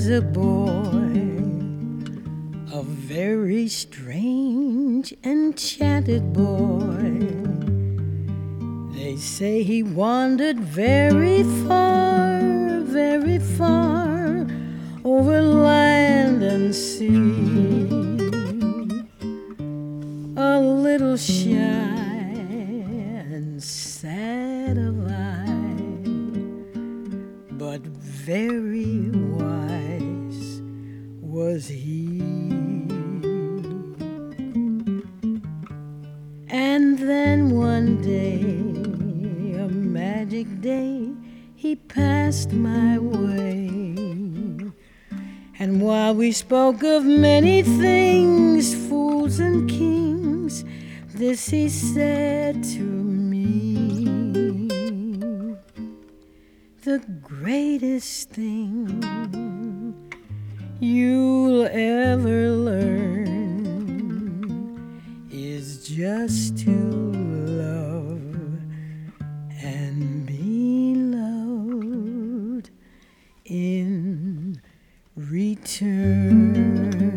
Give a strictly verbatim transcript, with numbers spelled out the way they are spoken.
was a boy, a very strange, enchanted boy. They say he wandered very far, very far, over land and sea. A little shy and sad of eye, but very wise was he. And then one day, a magic day, he passed my way. And while we spoke of many things, fools and kings, this he said to me: the greatest thing you'll ever learn is just to love and be loved in return.